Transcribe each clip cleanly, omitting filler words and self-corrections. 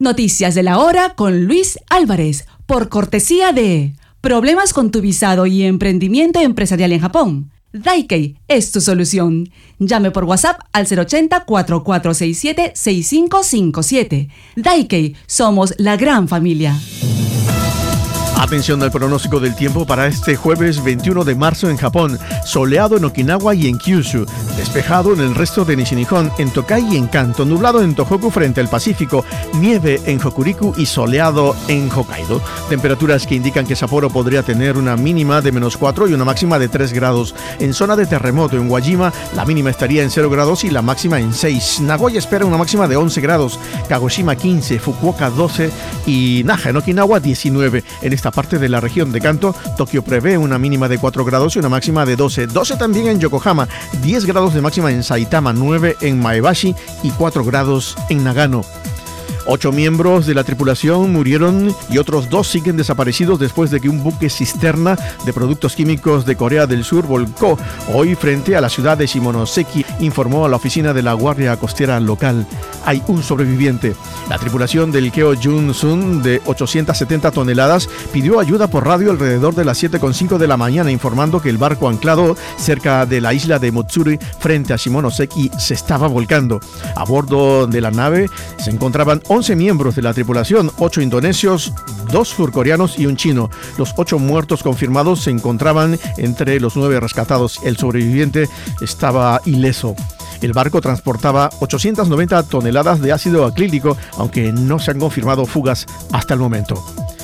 Noticias de la hora con Luis Álvarez, por cortesía de Problemas con tu visado y emprendimiento empresarial en Japón. Daikei es tu solución. Llame por WhatsApp al 080-4467-6557. Daikei, somos la gran familia. Atención al pronóstico del tiempo para este jueves 21 de marzo en Japón. Soleado en Okinawa y en Kyushu. Despejado en el resto de Nishinihon, en Tokai y en Kanto. Nublado en Tohoku frente al Pacífico. Nieve en Hokuriku y soleado en Hokkaido. Temperaturas que indican que Sapporo podría tener una mínima de -4 y una máxima de 3 grados. En zona de terremoto en Wajima, la mínima estaría en 0 grados y la máxima en 6. Nagoya espera una máxima de 11 grados. Kagoshima 15, Fukuoka 12 y Naha en Okinawa 19. En esta parte de la región de Kanto, Tokio prevé una mínima de 4 grados y una máxima de 12. 12 también en Yokohama, 10 grados de máxima en Saitama, 9 en Maebashi y 4 grados en Nagano. 8 miembros de la tripulación murieron y otros 2 siguen desaparecidos después de que un buque cisterna de productos químicos de Corea del Sur volcó hoy frente a la ciudad de Shimonoseki, informó a la oficina de la Guardia Costera local. Hay un sobreviviente. La tripulación del Keo Jun-sun de 870 toneladas pidió ayuda por radio alrededor de las 7:05 de la mañana, informando que el barco anclado cerca de la isla de Motsuri frente a Shimonoseki se estaba volcando. A bordo de la nave se encontraban 11 miembros de la tripulación, 8 indonesios, 2 surcoreanos y un chino. Los 8 muertos confirmados se encontraban entre los 9 rescatados. El sobreviviente estaba ileso. El barco transportaba 890 toneladas de ácido acrílico, aunque no se han confirmado fugas hasta el momento.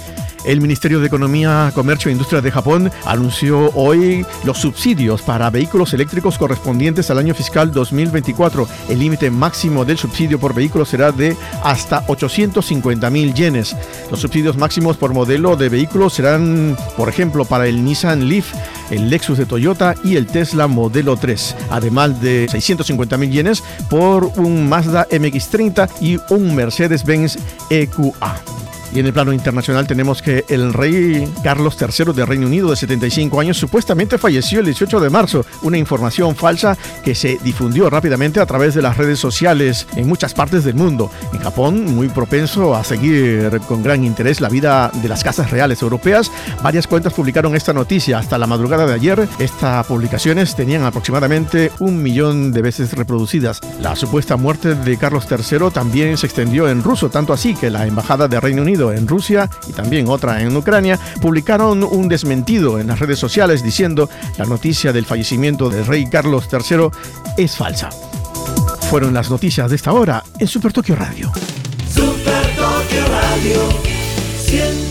El Ministerio de Economía, Comercio e Industria de Japón anunció hoy los subsidios para vehículos eléctricos correspondientes al año fiscal 2024. El límite máximo del subsidio por vehículo será de hasta 850.000 yenes. Los subsidios máximos por modelo de vehículo serán, por ejemplo, para el Nissan Leaf, el Lexus de Toyota y el Tesla Modelo 3, además de 650.000 yenes por un Mazda MX-30 y un Mercedes-Benz EQA. Y en el plano internacional tenemos que el rey Carlos III de Reino Unido, de 75 años, supuestamente falleció el 18 de marzo. Una información falsa que se difundió rápidamente a través de las redes sociales en muchas partes del mundo. En Japón, muy propenso a seguir con gran interés la vida de las casas reales europeas, varias cuentas publicaron esta noticia. Hasta la madrugada de ayer, estas publicaciones tenían aproximadamente 1 millón de veces reproducidas. La supuesta muerte de Carlos III también se extendió en ruso, tanto así que la Embajada de Reino Unido en Rusia y también otra en Ucrania publicaron un desmentido en las redes sociales diciendo la noticia del fallecimiento del rey Carlos III es falsa. Fueron las noticias de esta hora en Super Tokio Radio. Super Tokio Radio 100.